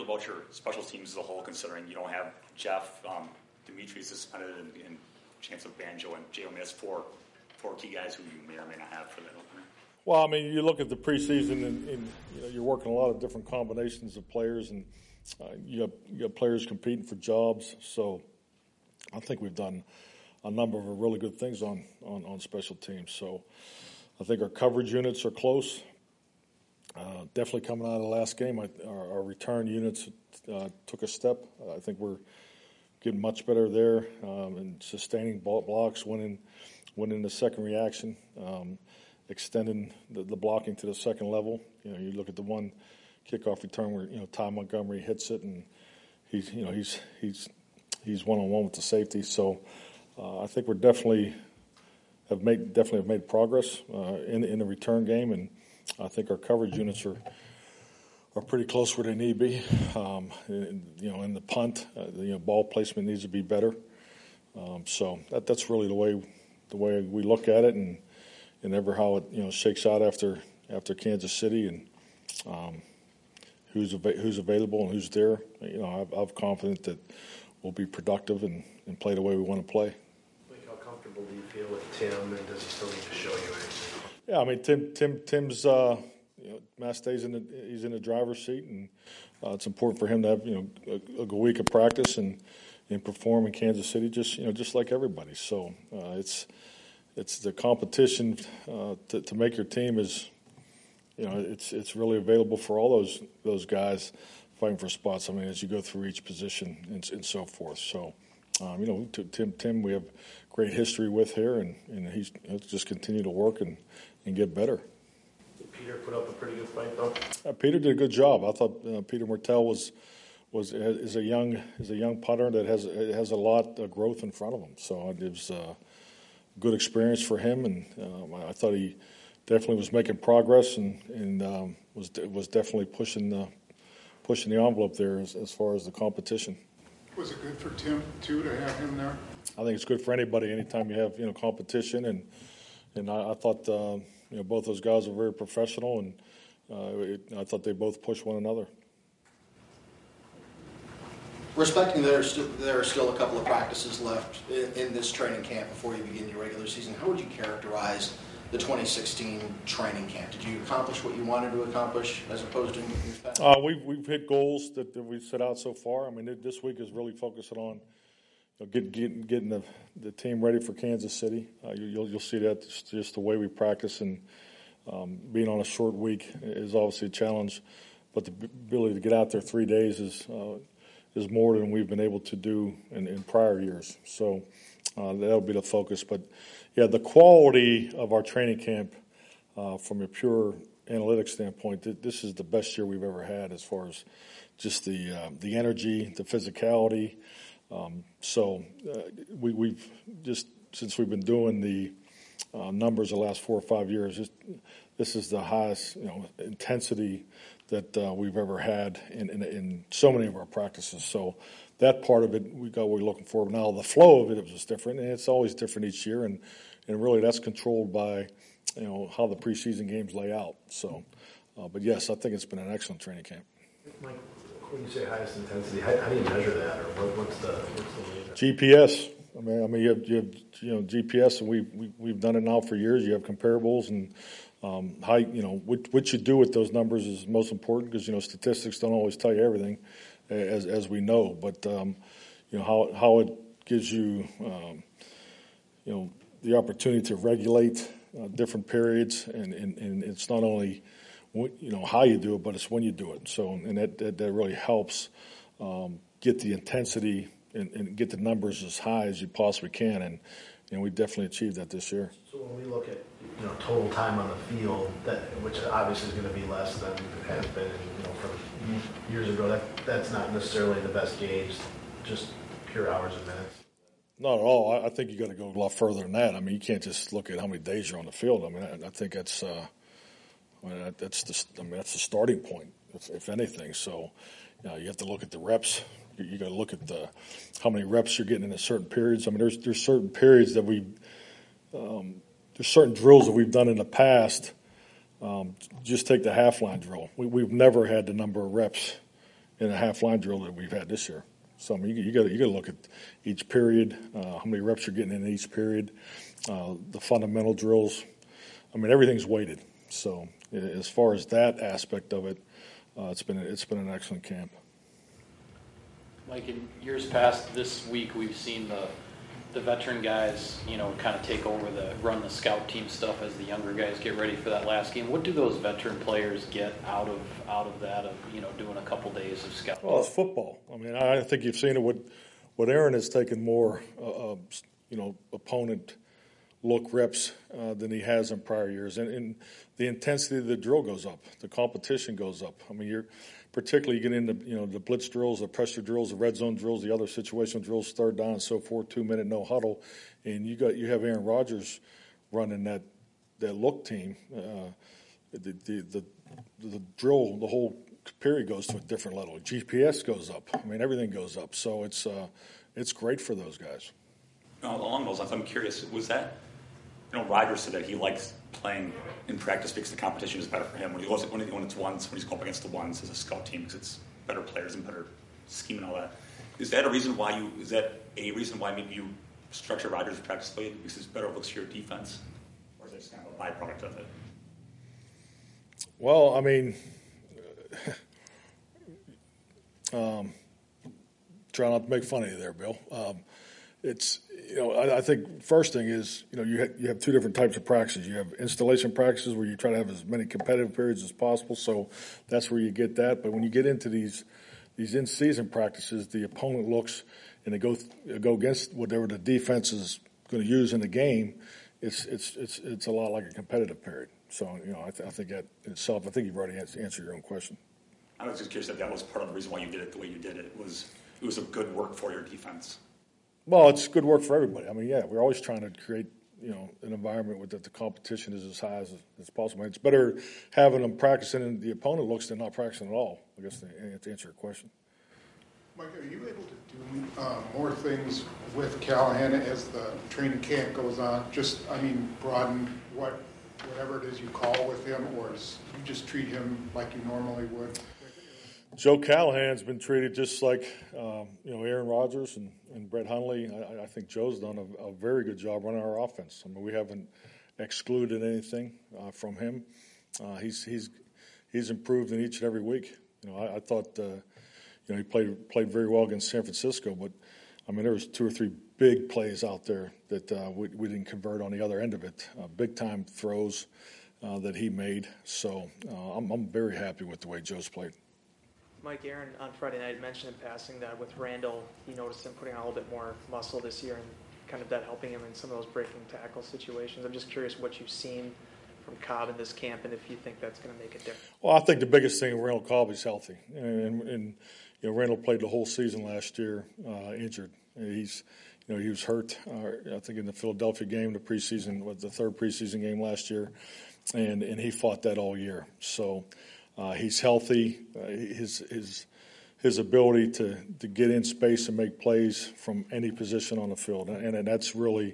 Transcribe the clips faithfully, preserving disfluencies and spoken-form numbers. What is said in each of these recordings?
about your special teams as a whole, considering you don't have Jeff, um, Dimitri suspended, and, and chance of Banjo and J O Miss, four, four key guys who you may or may not have for that opener? Well, I mean, you look at the preseason, and, and you know, you're working a lot of different combinations of players, and uh, you got you got players competing for jobs. So I think we've done a number of really good things on, on, on special teams. So I think our coverage units are close. Uh, definitely coming out of the last game, I, our, our return units uh, took a step. Uh, I think we're getting much better there um, and sustaining ball blocks, winning, winning the second reaction, um, extending the, the blocking to the second level. You know, you look at the one kickoff return where you know Ty Montgomery hits it, and he's you know he's he's he's one on one with the safety. So uh, I think we're definitely have made definitely have made progress uh, in in the return game, and I think our coverage units are are pretty close where they need to be. Um, and, you know, in the punt, uh, the, you know, ball placement needs to be better. Um, so that that's really the way the way we look at it, and and ever how it you know shakes out after after Kansas City, and um, who's av- who's available and who's there. You know, I'm, I'm confident that we'll be productive and, and play the way we want to play. Like, how comfortable do you feel with Tim, and does he still need to show you anything? Yeah, I mean, Tim, Tim, Tim's, uh, you know, Matt stays in the, he's in the driver's seat, and uh, it's important for him to have, you know, a, a good week of practice and, and perform in Kansas City, just, you know, just like everybody. So uh, it's, it's the competition uh, to, to make your team is, you know, it's, it's really available for all those, those guys fighting for spots. I mean, as you go through each position and, and so forth. So, um, you know, to Tim, Tim, we have great history with here, and, and he's he'll just continue to work and, and get better. Did Peter put up a pretty good fight, though? Uh, Peter did a good job. I thought uh, Peter Martell was was is a young is a young punter that has has a lot of growth in front of him. So it was a good experience for him, and um, I thought he definitely was making progress and and um, was was definitely pushing the pushing the envelope there as, as far as the competition. Was it good for Tim too to have him there? I think it's good for anybody anytime you have you know competition, and and I, I thought. Uh, You know, both those guys are very professional, and uh, it, I thought they both pushed one another. Respecting there are, st- there are still a couple of practices left in, in this training camp before you begin your regular season, how would you characterize the twenty sixteen training camp? Did you accomplish what you wanted to accomplish as opposed to in years past? Uh, we've, we've hit goals that, that we've set out so far. I mean, it, this week is really focusing on you know, get, get, getting the, the team ready for Kansas City. Uh, you, you'll, you'll see that just, just the way we practice, and um, being on a short week is obviously a challenge. But the ability to get out there three days is uh, is more than we've been able to do in, in prior years. So uh, that'll be the focus. But yeah, the quality of our training camp, uh, from a pure analytics standpoint, th- this is the best year we've ever had as far as just the uh, the energy, the physicality. Um, so uh, we, we've just, since we've been doing the uh, numbers the last four or five years, just, this is the highest, you know, intensity that uh, we've ever had in, in, in so many of our practices. So that part of it, we got what we're looking for. Now the flow of it, it was different, and it's always different each year, and, and really that's controlled by, you know, how the preseason games lay out. So, uh, but yes, I think it's been an excellent training camp. Mike, when you say highest intensity, how, how do you measure that, or what, what's the what's the way that... G P S. I mean, I mean, you have, you have you know G P S, and we, we we've done it now for years. You have comparables, and um, how you know what, what you do with those numbers is most important, because you know statistics don't always tell you everything, as as we know. But um, you know how how it gives you um, you know the opportunity to regulate uh, different periods, and, and, and it's not only you know how you do it, but it's when you do it. So, and that that, that really helps um, get the intensity and, and get the numbers as high as you possibly can. And you know, we definitely achieved that this year. So when we look at you know total time on the field, that which obviously is going to be less than it has been, you know, from years ago, that that's not necessarily the best gauge, just pure hours and minutes. Not at all. I, I think you got to go a lot further than that. I mean, you can't just look at how many days you're on the field. I mean, I, I think that's. Uh, I mean, that's the I mean that's the starting point, if, if anything. So, you know, you have to look at the reps. You, you got to look at the how many reps you're getting in a certain periods. I mean, there's there's certain periods that we um, there's certain drills that we've done in the past. Um, just take the half line drill. We, we've never had the number of reps in a half line drill that we've had this year. So I mean, you, you got you got to look at each period, uh, how many reps you're getting in each period, uh, the fundamental drills. I mean, everything's weighted. So as far as that aspect of it, uh, it's been it's been an excellent camp. Like in years past, this week we've seen the the veteran guys, you know, kind of take over the run the scout team stuff as the younger guys get ready for that last game. What do those veteran players get out of out of that of you know doing a couple days of scout? Well, it's football. I mean, I think you've seen it. What what Aaron has taken more, uh, uh, you know, opponent look reps uh, than he has in prior years, and, and the intensity of the drill goes up. The competition goes up. I mean, you're particularly you get into you know the blitz drills, the pressure drills, the red zone drills, the other situational drills, third down and so forth, two minute no huddle, and you got you have Aaron Rodgers running that that look team. Uh, the, the the the drill, the whole period goes to a different level. G P S goes up. I mean, everything goes up. So it's uh, it's great for those guys. Now, along those lines, I'm curious, was that, you know, Rodgers said that he likes playing in practice because the competition is better for him. When he goes, when, when it's ones, when he's going up against the ones as a scout team, because it's better players and better scheme and all that. Is that a reason why you, is that a reason why maybe you structure Rodgers' practice play because it's better looks for your defense? Or is it just kind of a byproduct of it? Well, I mean, um, try not to make fun of you there, Bill. Um, it's, you know, I, I think first thing is, you know, you, ha- you have two different types of practices. You have installation practices where you try to have as many competitive periods as possible, so that's where you get that. But when you get into these these in-season practices, the opponent looks and they go th- go against whatever the defense is going to use in the game. It's it's it's it's a lot like a competitive period. So, you know, I, th- I think that in itself, I think you've already answered your own question. I was just curious if that was part of the reason why you did it the way you did it. It was it was a good work for your defense. Well, it's good work for everybody. I mean, yeah, we're always trying to create, you know, an environment where that the competition is as high as, as possible. It's better having them practicing and the opponent looks than not practicing at all, I guess, to, to answer your question. Mike, are you able to do uh, more things with Callahan as the training camp goes on? Just, I mean, broaden what whatever it is you call with him, or is you just treat him like you normally would? Joe Callahan's been treated just like, um, you know, Aaron Rodgers and, and Brett Hundley. I, I think Joe's done a, a very good job running our offense. I mean, we haven't excluded anything uh, from him. Uh, he's he's he's improved in each and every week. You know, I, I thought, uh, you know, he played played very well against San Francisco, but I mean, there was two or three big plays out there that uh, we, we didn't convert on the other end of it. Uh, big time throws uh, that he made. So uh, I'm I'm very happy with the way Joe's played. Mike, Aaron on Friday night mentioned in passing that with Randall, he noticed him putting on a little bit more muscle this year and kind of that helping him in some of those breaking tackle situations. I'm just curious what you've seen from Cobb in this camp and if you think that's going to make a difference. Well, I think the biggest thing, Randall Cobb is healthy. And, and you know, Randall played the whole season last year uh, injured. He's, you know, he was hurt, uh, I think, in the Philadelphia game, the preseason, was the third preseason game last year, and, and he fought that all year. So, Uh, he's healthy. Uh, his his his ability to, to get in space and make plays from any position on the field, and, and that's really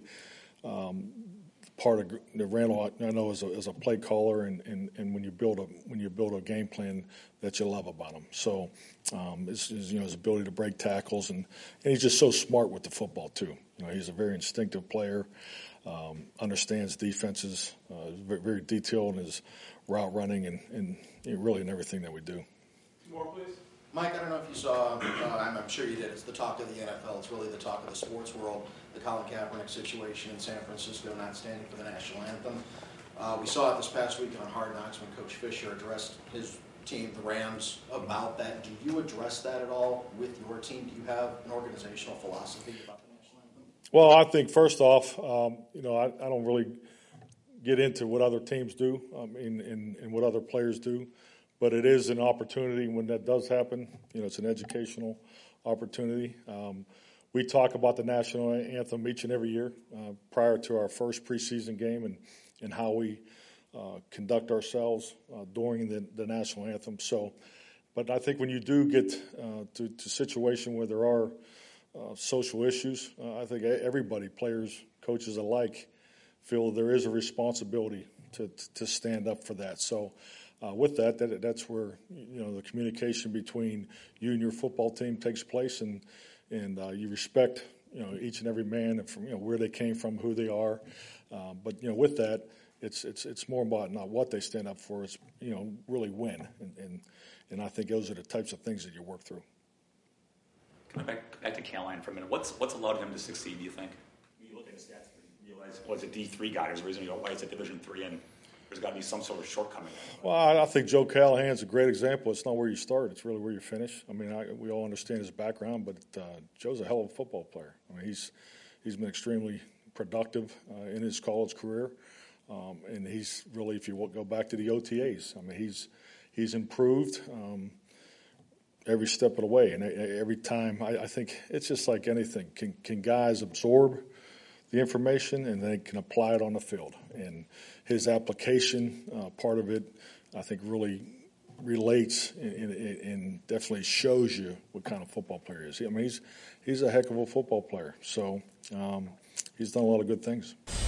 um, part of the Randall. I know as a, as a play caller, and, and, and when you build a when you build a game plan that you love about him. So, um, his, his, you know, his ability to break tackles, and, and he's just so smart with the football too. You know, he's a very instinctive player. Um, understands defenses. Uh, very, very detailed in his route running and, and really in everything that we do. More, please. Mike, I don't know if you saw, uh, I'm, I'm sure you did, it's the talk of the N F L. It's really the talk of the sports world, the Colin Kaepernick situation in San Francisco not standing for the national anthem. Uh, we saw it this past week on Hard Knocks when Coach Fisher addressed his team, the Rams, about that. Do you address that at all with your team? Do you have an organizational philosophy about the national anthem? Well, I think first off, um, you know, I, I don't really get into what other teams do um, and, and, and what other players do, but it is an opportunity when that does happen. You know, it's an educational opportunity. Um, we talk about the national anthem each and every year uh, prior to our first preseason game and, and how we uh, conduct ourselves uh, during the, the national anthem. So, but I think when you do get uh, to, to a situation where there are uh, social issues, uh, I think everybody, players, coaches alike, feel there is a responsibility to to stand up for that. So uh, with that, that, that's where, you know, the communication between you and your football team takes place, and and uh, you respect, you know, each and every man and from, you know, where they came from, who they are. Uh, but, you know, with that, it's it's it's more about not what they stand up for, it's, you know, really win. And, and, and I think those are the types of things that you work through. Coming back, back to Callahan for a minute, what's what's allowed him to succeed, do you think? You look at his stats, you realize, well, it's a D three guy. There's a reason you go, why is it Division three, and there's got to be some sort of shortcoming. Well, I, I think Joe Callahan's a great example. It's not where you start, it's really where you finish. I mean, I, we all understand his background, but uh, Joe's a hell of a football player. I mean, he's he's been extremely productive uh, in his college career, um, and he's really, if you go back to the O T As, I mean, he's he's improved um, every step of the way, and every time. I, I think it's just like anything. Can can guys absorb the information and they can apply it on the field? And his application, uh, part of it, I think, really relates and, and, and definitely shows you what kind of football player he is. I mean, he's he's a heck of a football player. So um, he's done a lot of good things.